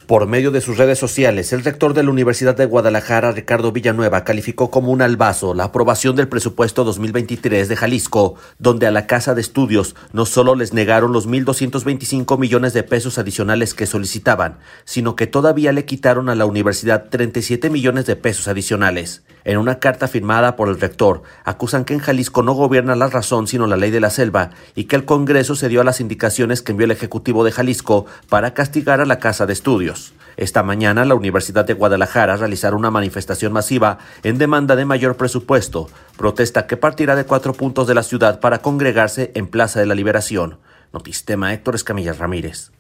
Por medio de sus redes sociales, el rector de la Universidad de Guadalajara, Ricardo Villanueva, calificó como un albazo la aprobación del presupuesto 2023 de Jalisco, donde a la Casa de Estudios no solo les negaron los 1,225 millones de pesos adicionales que solicitaban, sino que todavía le quitaron a la universidad 37 millones de pesos adicionales. En una carta firmada por el rector, acusan que en Jalisco no gobierna la razón sino la ley de la selva y que el Congreso cedió a las indicaciones que envió el Ejecutivo de Jalisco para castigar a la Casa de Estudios. Esta mañana, la Universidad de Guadalajara realizará una manifestación masiva en demanda de mayor presupuesto, protesta que partirá de 4 puntos de la ciudad para congregarse en Plaza de la Liberación. Notistema, Héctor Escamilla Ramírez.